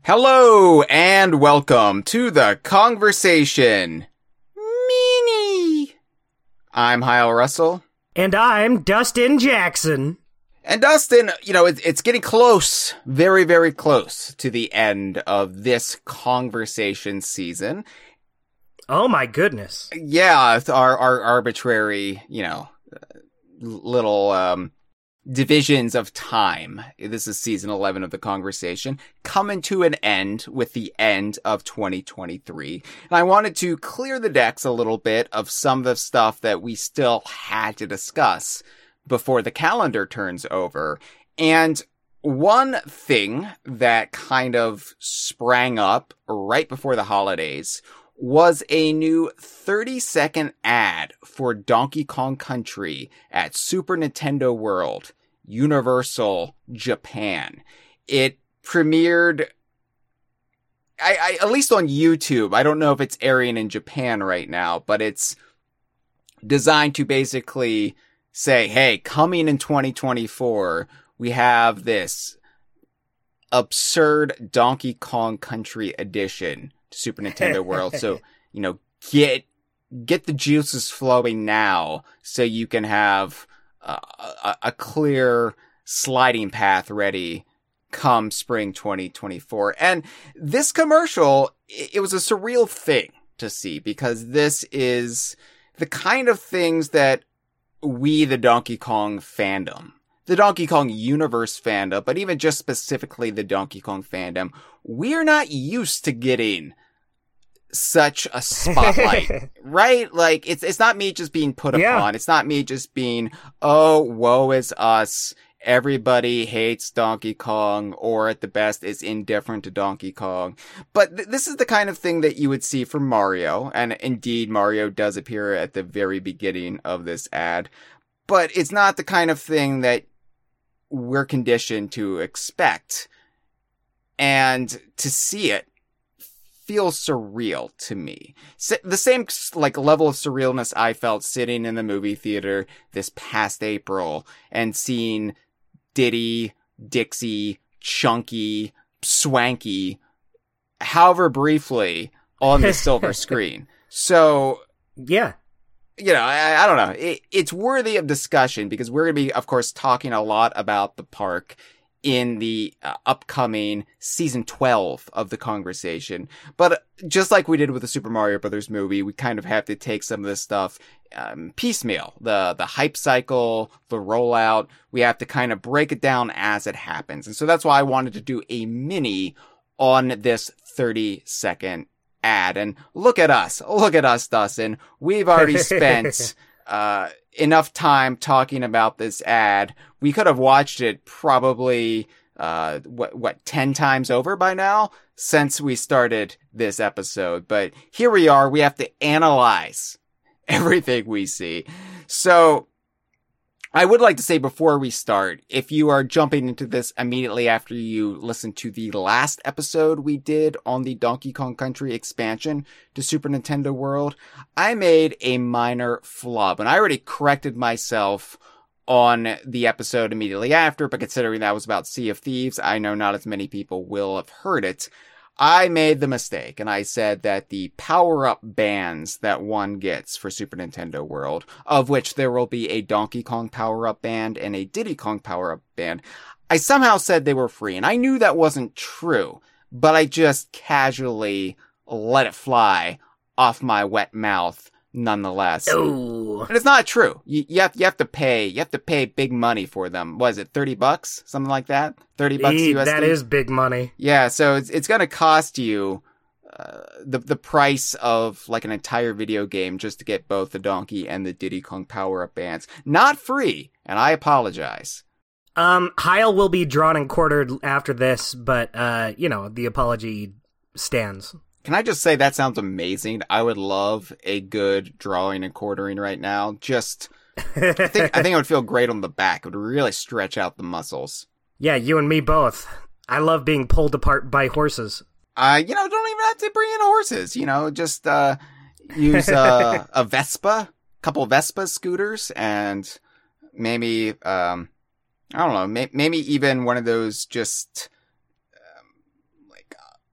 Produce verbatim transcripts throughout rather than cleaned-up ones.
Hello and welcome to the conversation. Mini. I'm Hyle Russell. And I'm Dustin Jackson. And Dustin, you know, it, it's getting close, very, very close to the end of this conversation season. Oh my goodness. Yeah, our, our arbitrary, you know, little, um, divisions of time. This is season eleven of the conversation, coming to an end with the end of twenty twenty-three. And I wanted to clear the decks a little bit of some of the stuff that we still had to discuss before the calendar turns over. And one thing that kind of sprang up right before the holidays was a new thirty second ad for Donkey Kong Country at Super Nintendo World, Universal Japan. It premiered, I, I, at least on YouTube. I don't know if it's airing in Japan right now, but it's designed to basically say, hey, coming in twenty twenty-four, we have this absurd Donkey Kong Country edition to Super Nintendo World. So, you know, get get the juices flowing now so you can have uh, a, a clear sliding path ready come spring twenty twenty-four. And this commercial, it, it was a surreal thing to see because this is the kind of things that we, the Donkey Kong fandom, the Donkey Kong universe fandom, but even just specifically the Donkey Kong fandom, we're not used to getting such a spotlight, right? Like, it's it's not me just being put yeah. upon. It's not me just being, oh, woe is us. Everybody hates Donkey Kong, or at the best is indifferent to Donkey Kong. But th- this is the kind of thing that you would see from Mario, and indeed Mario does appear at the very beginning of this ad. But it's not the kind of thing that we're conditioned to expect. And to see it feels surreal to me. S- the same, like, level of surrealness I felt sitting in the movie theater this past April and seeing Diddy, Dixie, Chunky, Swanky, however briefly, on the silver screen. So, yeah. You know, I, I don't know. It, it's worthy of discussion because we're going to be, of course, talking a lot about the park in the uh, upcoming season twelve of the conversation. But just like we did with the Super Mario Brothers movie, we kind of have to take some of this stuff um, piecemeal. The the hype cycle, the rollout, we have to kind of break it down as it happens. And so that's why I wanted to do a mini on this thirty second ad. And look at us. Look at us, Dustin. We've already spent uh enough time talking about this ad. We could have watched it probably, uh, what, what, ten times over by now since we started this episode. But here we are. We have to analyze everything we see. So I would like to say before we start, if you are jumping into this immediately after you listen to the last episode we did on the Donkey Kong Country expansion to Super Nintendo World, I made a minor flub, and I already corrected myself on the episode immediately after, but considering that was about Sea of Thieves, I know not as many people will have heard it. I made the mistake, and I said that the power-up bands that one gets for Super Nintendo World, of which there will be a Donkey Kong power-up band and a Diddy Kong power-up band, I somehow said they were free, and I knew that wasn't true, but I just casually let it fly off my wet mouth nonetheless. Oh. And it's not true. You, you have you have to pay you have to pay big money for them. What is it, thirty bucks? Something like that? Thirty bucks E- U S D? That is big money. Yeah, so it's it's gonna cost you uh, the the price of like an entire video game just to get both the Donkey and the Diddy Kong power-up bands. Not free, and I apologize. Um, Hyle will be drawn and quartered after this, but, uh, you know, the apology stands. Can I just say that sounds amazing? I would love a good drawing and quartering right now. Just, I think I think it would feel great on the back. It would really stretch out the muscles. Yeah, you and me both. I love being pulled apart by horses. Uh, you know, don't even have to bring in horses. You know, just uh, use uh, a Vespa, a couple of Vespa scooters, and maybe, um, I don't know, may- maybe even one of those just um, like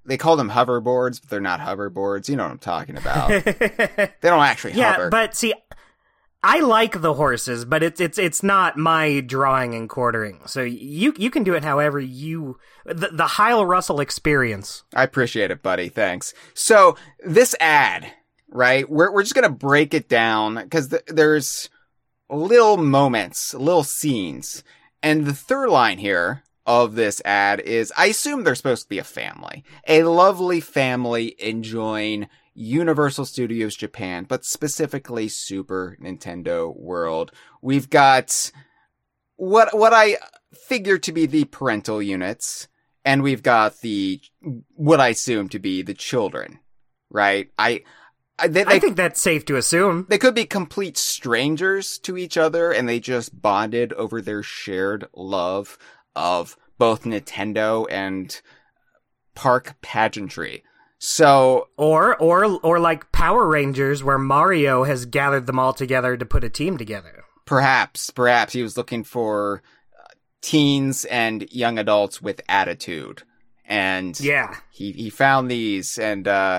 they call them hoverboards, but they're not hoverboards. You know what I'm talking about. They don't actually yeah, hover. Yeah, but see, I like the horses, but it's it's it's not my drawing and quartering. So you you can do it however you the, the Heil Russell experience. I appreciate it, buddy. Thanks. So this ad, right? We're we're just gonna break it down because th- there's little moments, little scenes, and the third line here of this ad is, I assume they're supposed to be a family, a lovely family enjoying Universal Studios Japan, but specifically Super Nintendo World. We've got what what I figure to be the parental units, and we've got the what I assume to be the children, right? I I, they, they, I think that's safe to assume. They could be complete strangers to each other, and they just bonded over their shared love of both Nintendo and park pageantry. So, or or or like Power Rangers, where Mario has gathered them all together to put a team together. Perhaps, perhaps he was looking for uh, teens and young adults with attitude, and yeah, he he found these, and uh,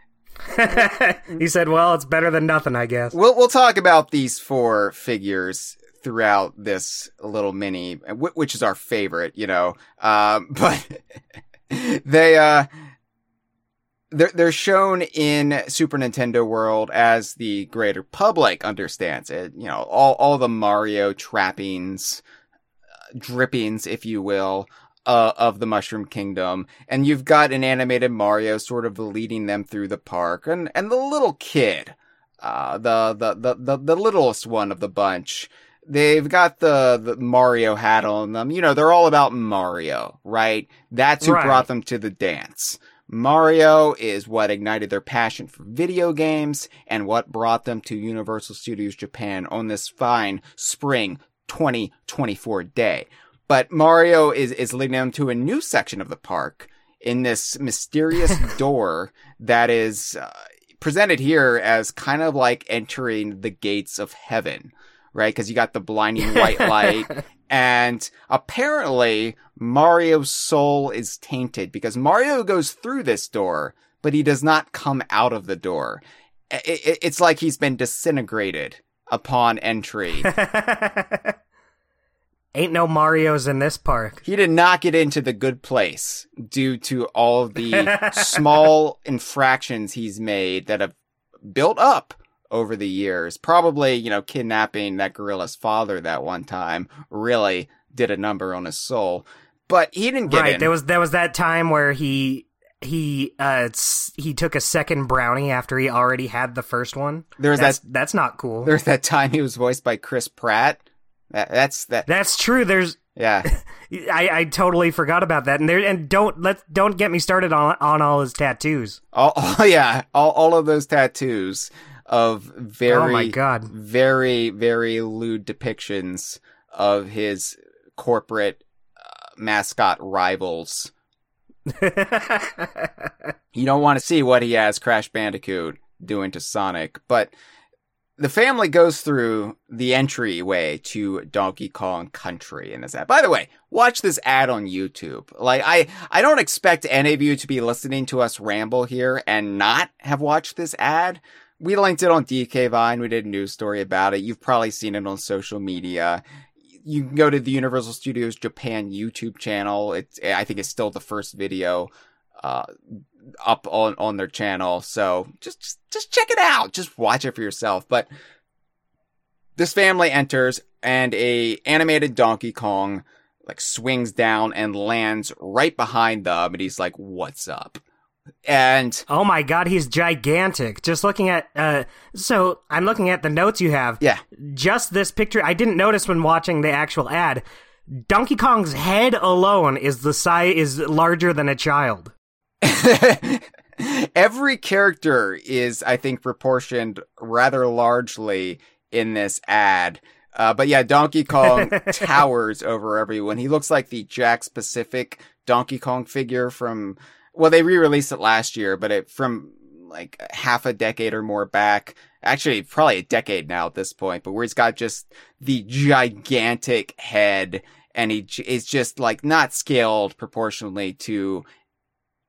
he said, "Well, it's better than nothing, I guess." We'll we'll talk about these four figures throughout this little mini, which is our favorite, you know. Um, but they uh. They're, they're shown in Super Nintendo World as the greater public understands it. You know, all, all the Mario trappings, uh, drippings, if you will, uh, of the Mushroom Kingdom. And you've got an animated Mario sort of leading them through the park. And, and the little kid, uh, the, the, the, the, the littlest one of the bunch, they've got the, the Mario hat on them. You know, they're all about Mario, right? That's who right. brought them to the dance. Mario is what ignited their passion for video games and what brought them to Universal Studios Japan on this fine spring twenty twenty-four day. But Mario is, is leading them to a new section of the park in this mysterious door that is uh, presented here as kind of like entering the gates of heaven, right? Because you got the blinding white light. And apparently Mario's soul is tainted because Mario goes through this door, but he does not come out of the door. It's like he's been disintegrated upon entry. Ain't no Marios in this park. He did not get into the good place due to all of the small infractions he's made that have built up over the years. Probably, you know, kidnapping that gorilla's father that one time really did a number on his soul. But he didn't get right, in. There was there was that time where he he uh he took a second brownie after he already had the first one. There's that's, that that's not cool. There's that time he was voiced by Chris Pratt. That, that's that. That's true. There's yeah. I, I totally forgot about that. And there and don't let don't get me started on on all his tattoos. Oh, oh yeah, all all of those tattoos of very, oh my God. very, very lewd depictions of his corporate uh, mascot rivals. You don't want to see what he has Crash Bandicoot doing to Sonic, but the family goes through the entryway to Donkey Kong Country in this ad. By the way, watch this ad on YouTube. Like, I, I don't expect any of you to be listening to us ramble here and not have watched this ad. We linked it on D K Vine. We did a news story about it. You've probably seen it on social media. You can go to the Universal Studios Japan YouTube channel. It's, I think it's still the first video, uh, up on, on their channel. So just, just, just check it out. Just watch it for yourself. But this family enters and a animated Donkey Kong like swings down and lands right behind them. And he's like, "What's up?" And oh my God, he's gigantic. Just looking at, uh, so I'm looking at the notes you have. Yeah. Just this picture, I didn't notice when watching the actual ad. Donkey Kong's head alone is the size, is larger than a child. Every character is, I think, proportioned rather largely in this ad. Uh, but yeah, Donkey Kong towers over everyone. He looks like the Jakks Pacific Donkey Kong figure from, well, they re-released it last year, but it from like half a decade or more back. Actually, probably a decade now at this point, but where he's got just the gigantic head and he is just like not scaled proportionally to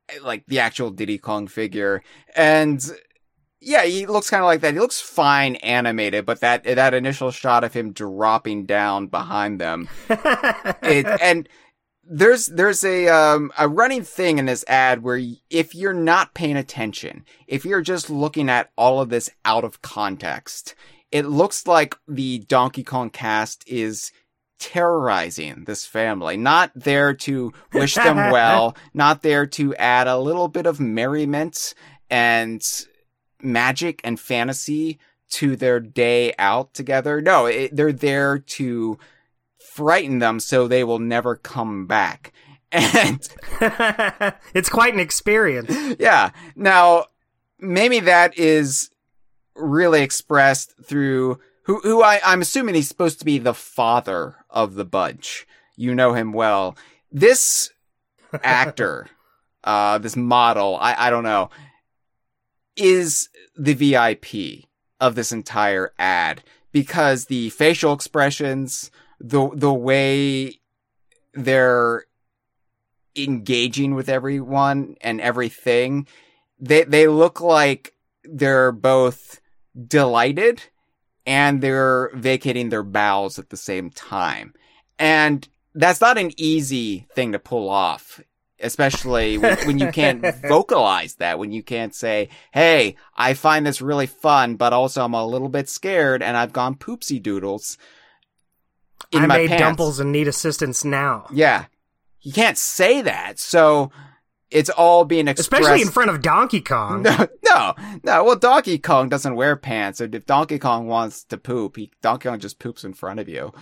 like the actual Diddy Kong figure. And yeah, he looks kind of like that. He looks fine animated, but that that initial shot of him dropping down behind them, it, and there's there's a um a running thing in this ad where if you're not paying attention, if you're just looking at all of this out of context, it looks like the Donkey Kong cast is terrorizing this family, not there to wish them well, not there to add a little bit of merriment and magic and fantasy to their day out together. No, it, they're there to frighten them so they will never come back. And it's quite an experience. Yeah. Now, maybe that is really expressed through who, who I, I'm assuming he's supposed to be the father of the bunch. You know him well. This actor, uh, this model, I, I don't know, is the V I P of this entire ad, because the facial expressions, the the way they're engaging with everyone and everything, they they look like they're both delighted and they're vacating their bowels at the same time. And that's not an easy thing to pull off, especially when, when you can't vocalize that, when you can't say, hey, I find this really fun, but also I'm a little bit scared and I've gone poopsie doodles in I my made pants. dumples and need assistance now. Yeah. You can't say that. So it's all being expressed. Especially in front of Donkey Kong. No, no, no. Well, Donkey Kong doesn't wear pants. So if Donkey Kong wants to poop, he, Donkey Kong just poops in front of you.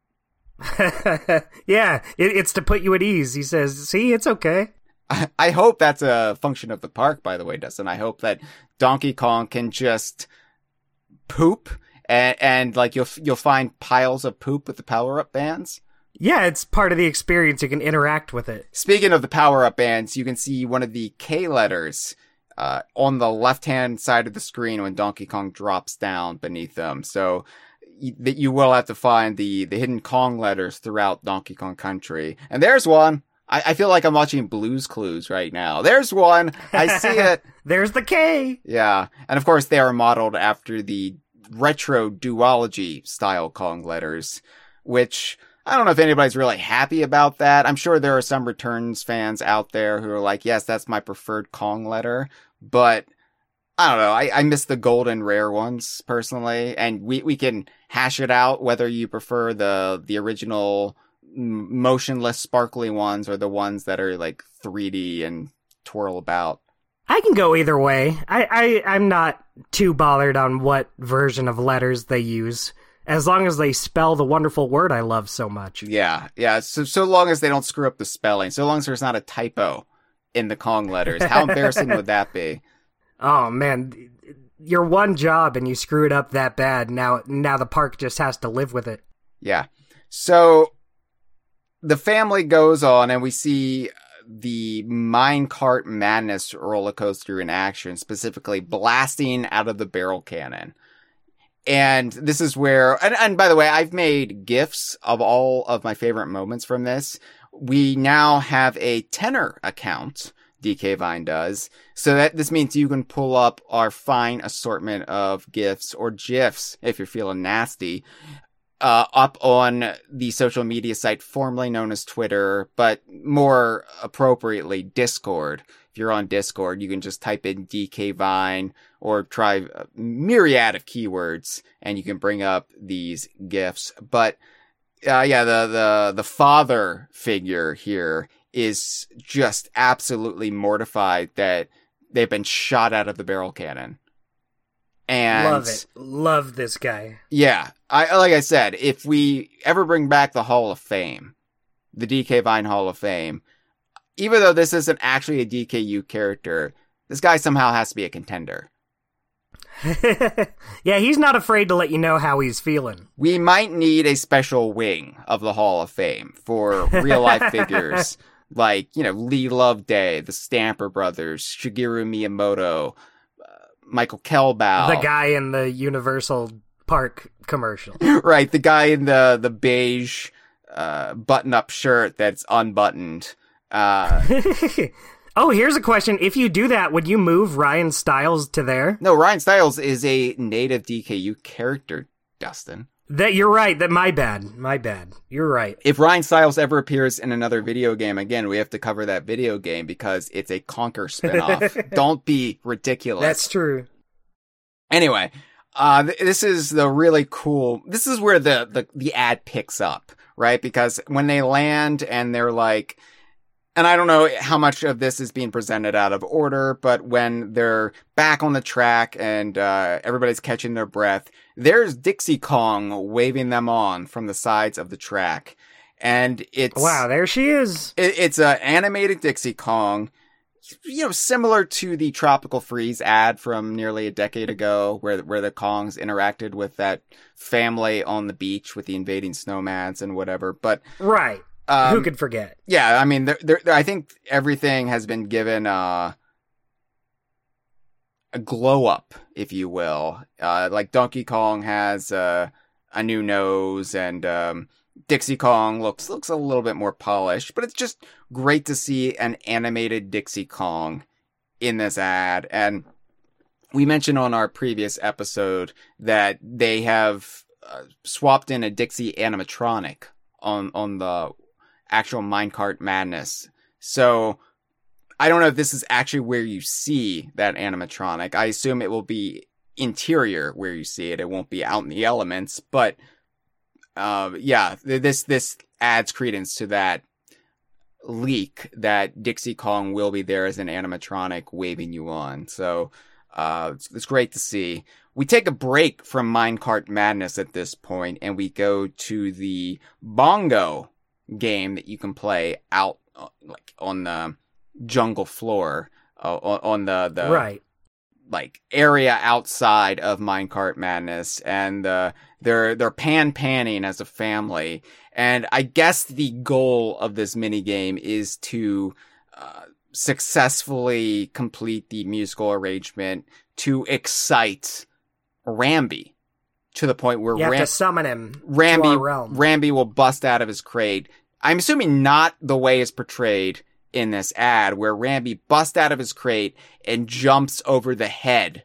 Yeah, it, it's to put you at ease. He says, see, it's okay. I, I hope that's a function of the park, by the way, Dustin. I hope that Donkey Kong can just poop and, and like you'll, you'll find piles of poop with the power-up bands. Yeah, it's part of the experience. You can interact with it. Speaking of the power-up bands, you can see one of the K letters uh, on the left-hand side of the screen when Donkey Kong drops down beneath them. So that you will have to find the, the hidden Kong letters throughout Donkey Kong Country. And there's one. I, I feel like I'm watching Blue's Clues right now. There's one. I see it. There's the K. Yeah. And of course, they are modeled after the retro duology style Kong letters, which I don't know if anybody's really happy about that. I'm sure there are some Returns fans out there who are like, yes, that's my preferred Kong letter. But I don't know. I, I miss the golden rare ones personally, and we, we can hash it out whether you prefer the the original motionless sparkly ones or the ones that are like three D and twirl about. I can go either way. I, I, I'm not too bothered on what version of letters they use, as long as they spell the wonderful word I love so much. Yeah, yeah. So so long as they don't screw up the spelling, so long as there's not a typo in the Kong letters. How embarrassing would that be? Oh man, your one job and you screw it up that bad. Now, now the park just has to live with it. Yeah. So the family goes on, and we see the Minecart Madness roller coaster in action, specifically blasting out of the barrel cannon. And this is where, and, and by the way, I've made GIFs of all of my favorite moments from this. We now have a tenor account. D K Vine does. So that this means you can pull up our fine assortment of GIFs or GIFs if you're feeling nasty, uh, up on the social media site formerly known as Twitter, but more appropriately Discord. If you're on Discord, you can just type in D K Vine or try a myriad of keywords and you can bring up these GIFs. But uh, yeah, the, the, the father figure here is just absolutely mortified that they've been shot out of the barrel cannon. And love it. Love this guy. Yeah. I, like I said, if we ever bring back the Hall of Fame, the D K Vine Hall of Fame, even though this isn't actually a D K U character, this guy somehow has to be a contender. Yeah, he's not afraid to let you know how he's feeling. We might need a special wing of the Hall of Fame for real life figures like, you know, Lee Loveday, the Stamper Brothers, Shigeru Miyamoto, uh, Michael Kelbau. The guy in the Universal Park commercial. Right, the guy in the, the beige uh, button-up shirt that's unbuttoned. Uh, Oh, here's a question. If you do that, would you move Ryan Stiles to there? No, Ryan Stiles is a native D K U character, Dustin. That you're right. That my bad. My bad. You're right. If Ryan Stiles ever appears in another video game again, we have to cover that video game because it's a Conker spinoff. Don't be ridiculous. That's true. Anyway, uh, th- this is the really cool. This is where the, the the ad picks up, right? Because when they land and they're like. And I don't know how much of this is being presented out of order, but when they're back on the track and uh, everybody's catching their breath, there's Dixie Kong waving them on from the sides of the track. And it's... Wow, there she is. It, it's an animated Dixie Kong, you know, similar to the Tropical Freeze ad from nearly a decade ago, where, where the Kongs interacted with that family on the beach with the invading snowmans and whatever. But... Right. Um, Who could forget? Yeah, I mean, there, there, I think everything has been given uh, a glow up, if you will. Uh, like Donkey Kong has uh, a new nose, and um, Dixie Kong looks looks a little bit more polished. But it's just great to see an animated Dixie Kong in this ad. And we mentioned on our previous episode that they have uh, swapped in a Dixie animatronic on on the actual Minecart Madness. So I don't know if this is actually where you see that animatronic. I assume it will be interior where you see it. It won't be out in the elements, but uh, yeah, this this adds credence to that leak that Dixie Kong will be there as an animatronic waving you on. So uh, it's, it's great to see. We take a break from Minecart Madness at this point, and we go to the Bongo game that you can play out uh, like on the jungle floor uh, on, on the the right like area outside of Minecart Madness, and uh, they're they're pan panning as a family. And I guess the goal of this mini game is to uh, successfully complete the musical arrangement to excite Rambi to the point where you have Ram- to summon him Rambi, to our realm. Rambi will bust out of his crate. I'm assuming not the way it's portrayed in this ad, where Rambi busts out of his crate and jumps over the head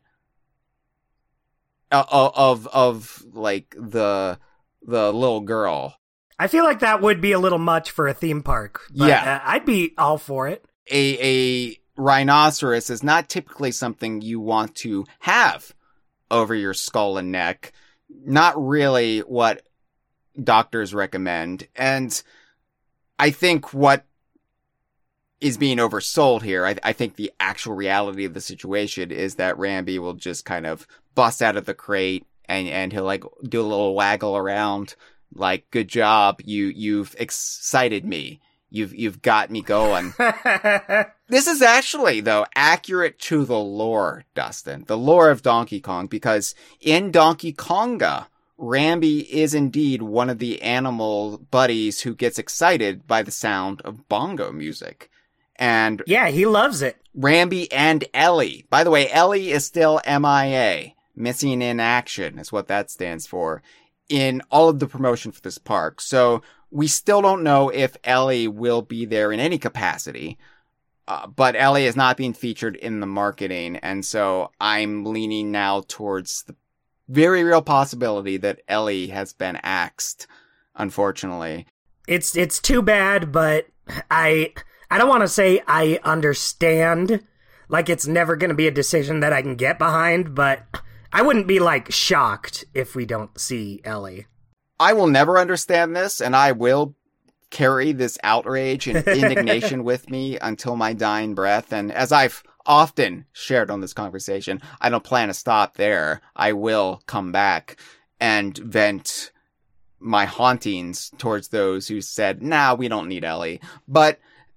of, of, of like, the, the little girl. I feel like that would be a little much for a theme park. But, yeah. Uh, I'd be all for it. A, a rhinoceros is not typically something you want to have over your skull and neck. Not really what doctors recommend. And I think what is being oversold here, I, I think the actual reality of the situation is that Rambi will just kind of bust out of the crate and, and he'll like do a little waggle around like, good job. You, you've excited me. You've, you've got me going. This is actually, though, accurate to the lore, Dustin. The lore of Donkey Kong, because in Donkey Konga, Rambi is indeed one of the animal buddies who gets excited by the sound of bongo music. And yeah, he loves it. Rambi and Ellie. By the way, Ellie is still M I A. Missing in action is what that stands for in all of the promotion for this park. So we still don't know if Ellie will be there in any capacity. Uh, but Ellie is not being featured in the marketing. And so I'm leaning now towards the very real possibility that Ellie has been axed, unfortunately. It's it's too bad, but I I don't want to say I understand. Like, it's never going to be a decision that I can get behind, but I wouldn't be, like, shocked if we don't see Ellie. I will never understand this, and I will carry this outrage and indignation with me until my dying breath. And as I've often shared on this conversation, I don't plan to stop there. I will come back and vent my hauntings towards those who said, nah, we don't need Ellie. But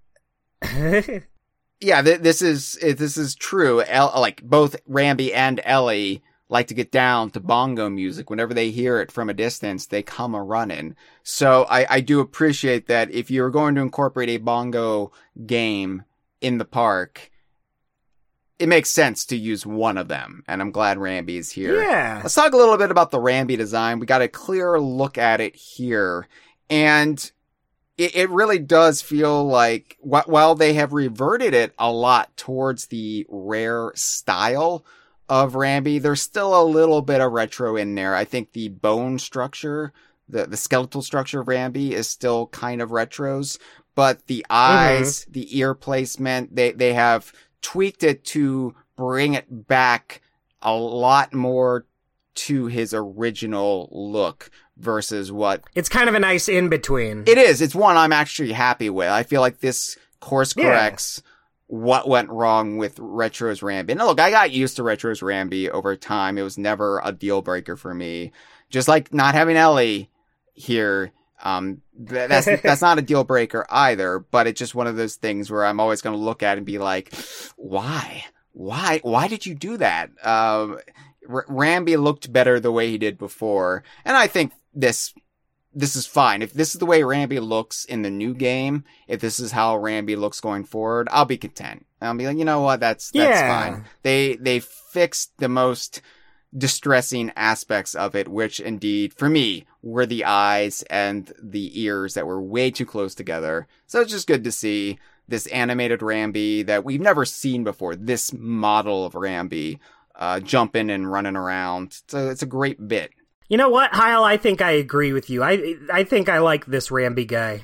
yeah, th- this is this is true. El- like, both Rambi and Ellie like to get down to bongo music. Whenever they hear it from a distance, they come a running. So I, I do appreciate that if you're going to incorporate a bongo game in the park, it makes sense to use one of them. And I'm glad Rambi is here. Yeah. Let's talk a little bit about the Rambi design. We got a clear look at it here. And it, it really does feel like wh- while they have reverted it a lot towards the rare style of Rambi, there's still a little bit of retro in there. I think the bone structure, the, the skeletal structure of Rambi is still kind of retros, but the eyes, mm-hmm. the ear placement, they, they have tweaked it to bring it back a lot more to his original look versus what... It's kind of a nice in-between. It is. It's one I'm actually happy with. I feel like this course corrects yeah. what went wrong with Retro's Rambi. And look, I got used to Retro's Rambi over time. It was never a deal breaker for me. Just like not having Ellie here, um, that's, that's not a deal breaker either, but it's just one of those things where I'm always going to look at it and be like, why? Why? Why did you do that? Um, R- Rambi looked better the way he did before. And I think this, this is fine. If this is the way Rambi looks in the new game, if this is how Rambi looks going forward, I'll be content. I'll be like, you know what? That's, that's yeah. fine. They, they fixed the most distressing aspects of it, which indeed, for me, were the eyes and the ears that were way too close together. So it's just good to see this animated Rambi that we've never seen before, this model of Rambi, uh, jumping and running around. So it's a great bit. You know what, Heil? I think I agree with you. I I think I like this Rambi guy.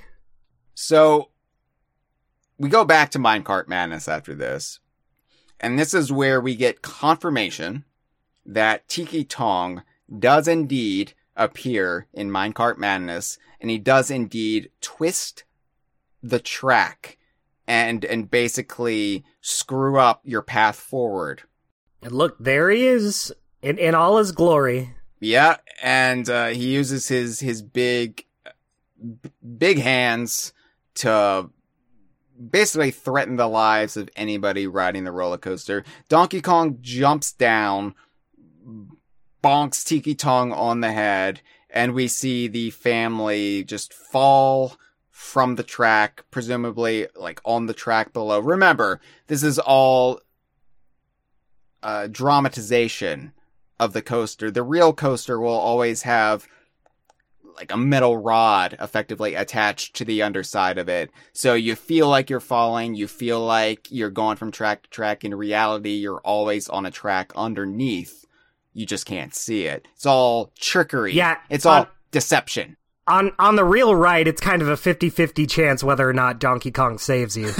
So we go back to Minecart Madness after this. And this is where we get confirmation that Tiki Tong does indeed appear in Minecart Madness. And he does indeed twist the track and and basically screw up your path forward. And look, there he is in, in all his glory. Yeah, and uh, he uses his his big b- big hands to basically threaten the lives of anybody riding the roller coaster. Donkey Kong jumps down, bonks Tiki Tong on the head, and we see the family just fall from the track, presumably like on the track below. Remember, this is all uh, dramatization of the coaster. The real coaster will always have like a metal rod effectively attached to the underside of it. So you feel like you're falling, you feel like you're going from track to track. In reality, you're always on a track underneath. You just can't see it. It's all trickery. Yeah. It's all uh, deception. On on the real ride, it's kind of a fifty-fifty chance whether or not Donkey Kong saves you.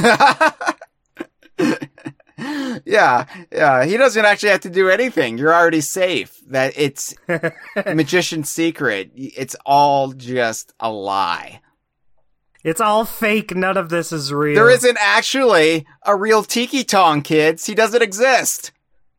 Yeah, yeah. He doesn't actually have to do anything. You're already safe. That it's magician's secret. It's all just a lie. It's all fake. None of this is real. There isn't actually a real Tiki Tong, kids. He doesn't exist.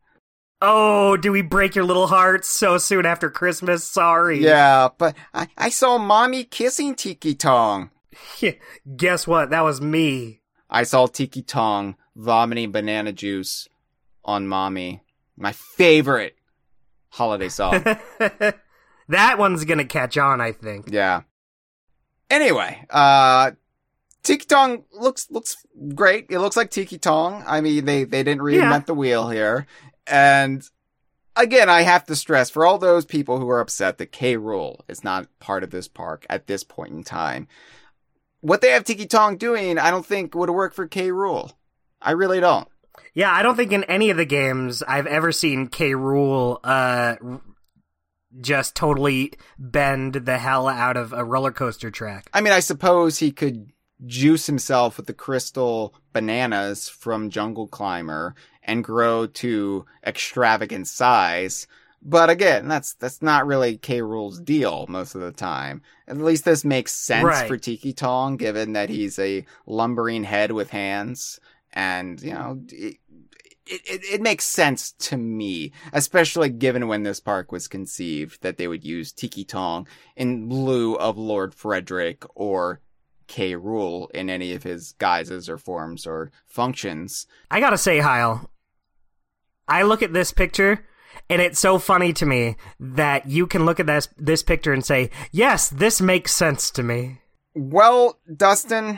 Oh, do we break your little hearts so soon after Christmas? Sorry. Yeah, but I, I saw Mommy kissing Tiki Tong. Guess what? That was me. I saw Tiki Tong vomiting banana juice on Mommy. My favorite holiday song. That one's gonna catch on, I think. Yeah. Anyway, uh, Tiki Tong looks looks great. It looks like Tiki Tong. I mean, they, they didn't reinvent yeah. the wheel here. And again, I have to stress, for all those people who are upset that K. Rool is not part of this park at this point in time, what they have Tiki Tong doing, I don't think would work for K. Rool. I really don't. Yeah, I don't think in any of the games I've ever seen K. Rool uh, just totally bend the hell out of a roller coaster track. I mean, I suppose he could juice himself with the crystal bananas from Jungle Climber and grow to extravagant size. But again, that's that's not really K. Rool's deal most of the time. At least this makes sense right. for Tiki Tong, given that he's a lumbering head with hands. And, you know, it, it, it makes sense to me, especially given when this park was conceived, that they would use Tiki Tong in lieu of Lord Frederick or K. Rool in any of his guises or forms or functions. I gotta say, Heil, I look at this picture, and it's so funny to me that you can look at this, this picture and say, yes, this makes sense to me. Well, Dustin...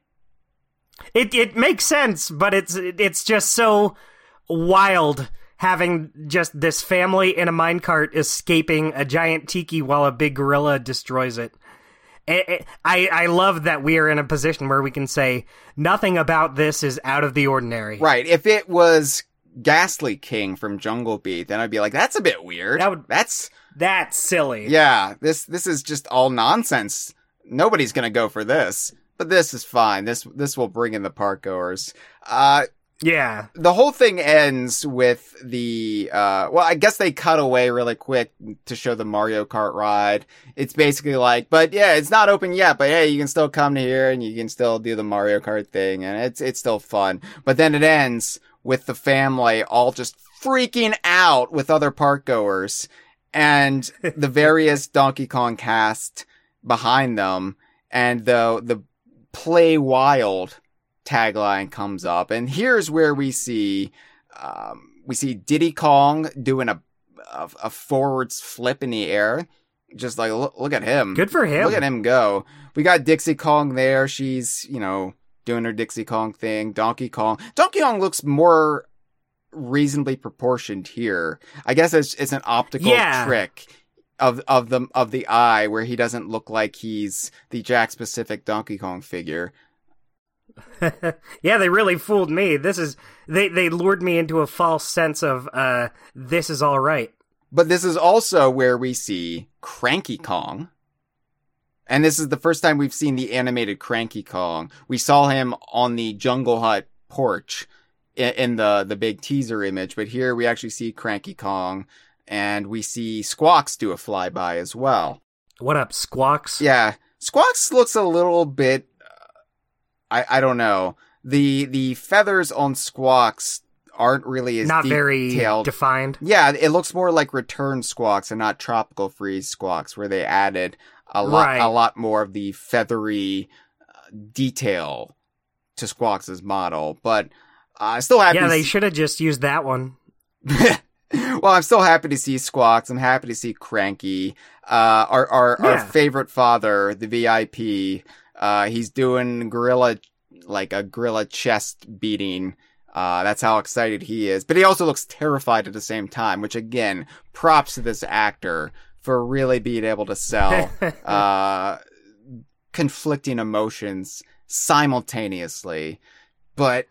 It it makes sense, but it's it's just so wild having just this family in a minecart escaping a giant tiki while a big gorilla destroys it. I, I I love that we are in a position where we can say nothing about this is out of the ordinary. Right. If it was Ghastly King from Jungle Beat, then I'd be like, that's a bit weird. That would, that's that's silly. Yeah, this this is just all nonsense. Nobody's gonna go for this. But this is fine. This this will bring in the park goers. Uh Yeah. The whole thing ends with the, uh, well, I guess they cut away really quick to show the Mario Kart ride. It's basically like, but yeah, it's not open yet, but hey, you can still come to here and you can still do the Mario Kart thing and it's, it's still fun. But then it ends with the family all just freaking out with other park goers and the various Donkey Kong cast behind them and the, the play wild tagline comes up, and here's where we see um, we see Diddy Kong doing a, a a forwards flip in the air, just like look, look at him, good for him. Look at him go. We got Dixie Kong there. She's you know doing her Dixie Kong thing. Donkey Kong. Donkey Kong looks more reasonably proportioned here. I guess it's it's an optical yeah. trick of of the of the eye where he doesn't look like he's the Jack specific Donkey Kong figure. Yeah, they really fooled me. This is they they lured me into a false sense of uh this is all right. But this is also where we see Cranky Kong. And this is the first time we've seen the animated Cranky Kong. We saw him on the Jungle Hut porch in, in the the big teaser image, but here we actually see Cranky Kong and we see Squawks do a flyby as well. What up, Squawks? Yeah. Squawks looks a little bit I, I don't know. The the feathers on Squawks aren't really as not detailed. Very defined. Yeah, it looks more like Return Squawks and not Tropical Freeze Squawks, where they added a lot right. a lot more of the feathery uh, detail to Squawks' model. But I uh, still happy. Yeah, to they see- should have just used that one. Well, I'm still happy to see Squawks. I'm happy to see Cranky. Uh, our our, Yeah. our favorite father, the V I P. Uh, he's doing gorilla, like a gorilla chest beating. Uh, that's how excited he is. But he also looks terrified at the same time, which again, props to this actor for really being able to sell, uh, conflicting emotions simultaneously. But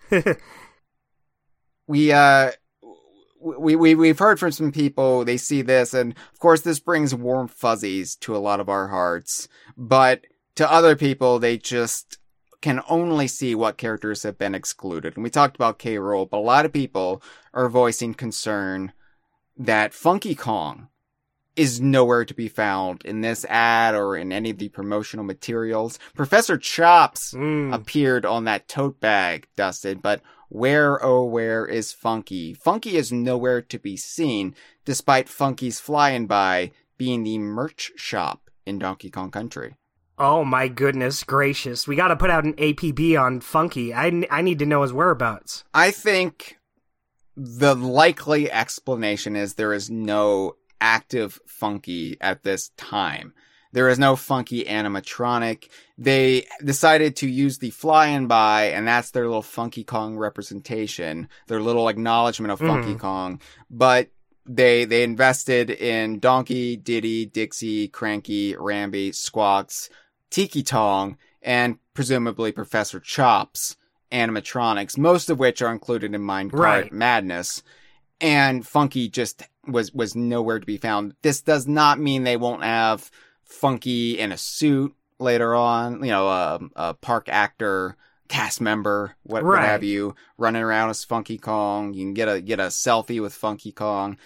we, uh, we, we, we've heard from some people, they see this, and of course this brings warm fuzzies to a lot of our hearts. But to other people, they just can only see what characters have been excluded. And we talked about K. Rool, but a lot of people are voicing concern that Funky Kong is nowhere to be found in this ad or in any of the promotional materials. Professor Chops Mm. appeared on that tote bag, Dustin, but where, oh, where is Funky? Funky is nowhere to be seen, despite Funky's flying by being the merch shop in Donkey Kong Country. Oh my goodness gracious. We gotta put out an A P B on Funky. I, I need to know his whereabouts. I think the likely explanation is there is no active Funky at this time. There is no Funky animatronic. They decided to use the flying by, and that's their little Funky Kong representation, their little acknowledgement of Funky Mhm. Kong. But they they invested in Donkey, Diddy, Dixie, Cranky, Rambi, Squawks, Tiki Tong, and presumably Professor Chops animatronics, most of which are included in Minecart Right. Madness. And Funky just was was nowhere to be found. This does not mean they won't have Funky in a suit later on, you know, a, a park actor, cast member, what, what Right. have you, running around as Funky Kong. You can get a get a selfie with Funky Kong.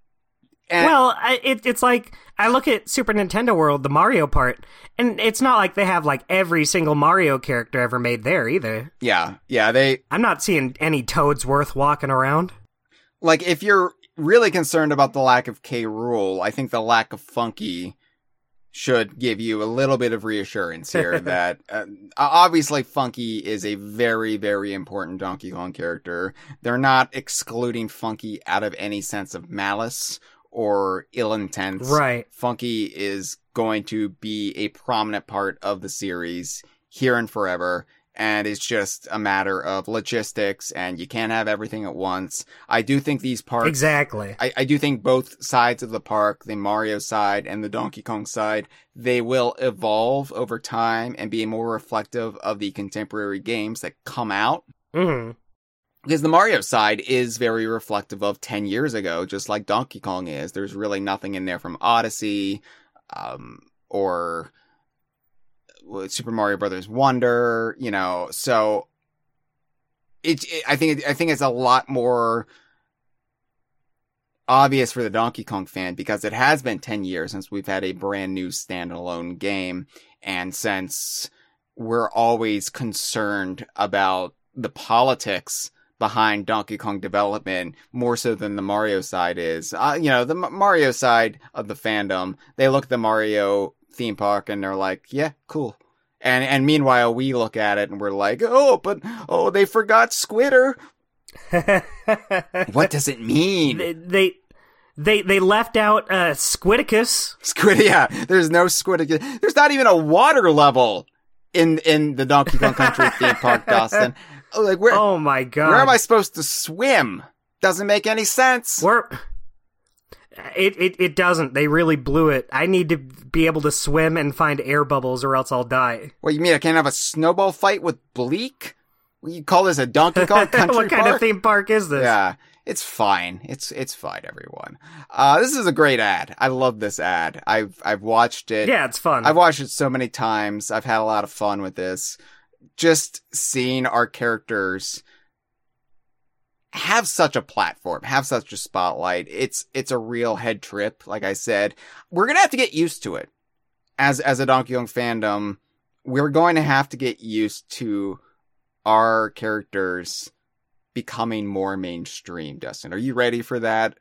And Well, I, it, it's like, I look at Super Nintendo World, the Mario part, and it's not like they have like every single Mario character ever made there either. yeah, yeah, they I'm not seeing any Toads worth walking around. like if you're really concerned about the lack of K. Rool, I think the lack of Funky should give you a little bit of reassurance here that uh, obviously Funky is a very, very important Donkey Kong character. They're not excluding Funky out of any sense of malice or ill intent. Right. Funky is going to be a prominent part of the series here and forever. and it's just a matter of logistics, and you can't have everything at once. I do think these parks... Exactly. I, I do think both sides of the park, the Mario side and the Donkey Kong side, they will evolve over time and be more reflective of the contemporary games that come out. Mm-hmm. Because the Mario side is very reflective of ten years ago, just like Donkey Kong is. There's really nothing in there from Odyssey, um, or... Super Mario Brothers Wonder, you know, so it, it I think it, I think it's a lot more obvious for the Donkey Kong fan because it has been ten years since we've had a brand new standalone game, and since we're always concerned about the politics behind Donkey Kong development more so than the Mario side is. Uh, you know, the M- Mario side of the fandom, they look at the Mario theme park and they're like, yeah, cool. And and meanwhile, we look at it and we're like, oh, but, oh, they forgot Squitter. What does it mean? They they they, they left out uh, Squidicus. Squid, yeah, there's no Squidicus. There's not even a water level in in the Donkey Kong Country theme park, Dustin. Like, where? Oh my god! Where am I supposed to swim? Doesn't make any sense. Where? It, it it doesn't. They really blew it. I need to be able to swim and find air bubbles or else I'll die. What, you mean I can't have a snowball fight with Bleak? What, you call this a Donkey Kong Country What kind park? of theme park is this? Yeah, it's fine. It's it's fine, everyone. Uh, this is a great ad. I love this ad. I've I've watched it. Yeah, it's fun. I've watched it so many times. I've had a lot of fun with this. Just seeing our characters have such a platform, have such a spotlight. It's, it's a real head trip. Like I said, we're going to have to get used to it as, as a Donkey Kong fandom. We're going to have to get used to our characters becoming more mainstream. Dustin, are you ready for that?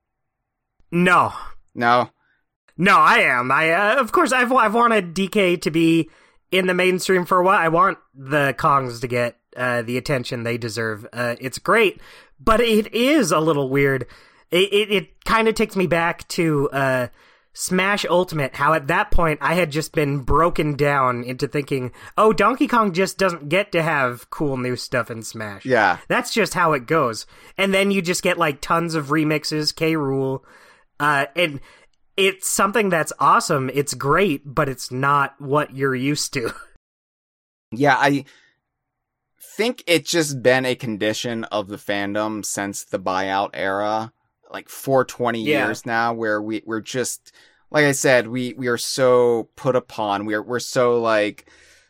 No, no, no, I am. I, uh, of course, I've, I've wanted D K to be in the mainstream for a while. I want the Kongs to get Uh, the attention they deserve. Uh, it's great, but it is a little weird. It it, it kind of takes me back to uh, Smash Ultimate, how at that point I had just been broken down into thinking, oh, Donkey Kong just doesn't get to have cool new stuff in Smash. Yeah. That's just how it goes. And then you just get like tons of remixes, K. Rool, uh, and it's something that's awesome. It's great, but it's not what you're used to. Yeah, I... think it's just been a condition of the fandom since the buyout era, like for twenty yeah. years now, where we, we're just, like I said, we, we are so put upon, we're, we're so like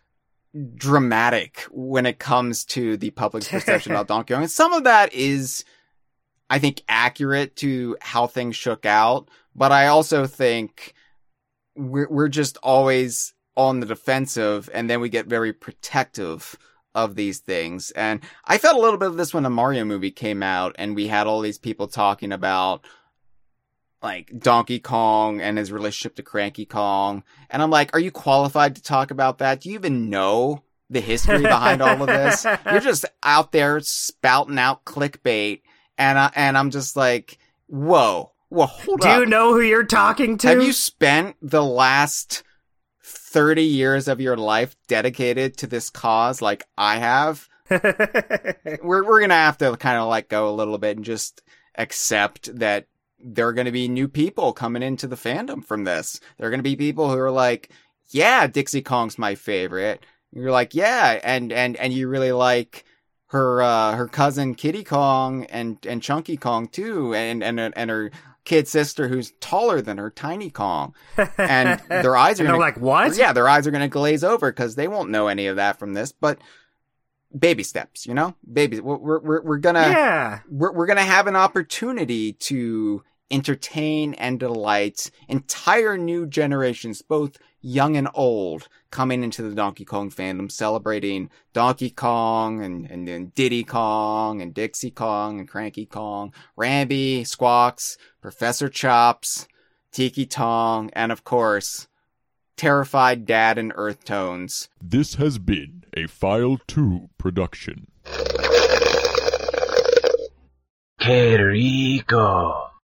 dramatic when it comes to the public's perception about Donkey Kong. And some of that is, I think, accurate to how things shook out, but I also think we're, we're just always on the defensive, and then we get very protective of these things. And I felt a little bit of this when the Mario movie came out and we had all these people talking about like Donkey Kong and his relationship to Cranky Kong. And I'm like, are you qualified to talk about that? Do you even know the history behind all of this? You're just out there spouting out clickbait. And I, and I'm just like, whoa, whoa, hold Do up. you know who you're talking to? Have you spent the last thirty years of your life dedicated to this cause like I have? we're we're gonna have to kind of let go a little bit and just accept that there are going to be new people coming into the fandom from this. There are going to be people who are like, yeah, Dixie Kong's my favorite. And you're like, yeah, and and and you really like her uh, her cousin Kitty Kong and and Chunky Kong too, and and and her kid sister who's taller than her, Tiny Kong. And their eyes are and gonna, like, what? Yeah, their eyes are going to glaze over because they won't know any of that from this. But baby steps, you know, baby. We're we're we're gonna yeah. We're we're gonna have an opportunity to entertain and delight entire new generations, both young and old, coming into the Donkey Kong fandom, celebrating Donkey Kong and, and, and Diddy Kong and Dixie Kong and Cranky Kong, Rambi, Squawks, Professor Chops, Tiki Tong, and of course, Terrified Dad and Earth Tones. This has been a File two production. Que rico.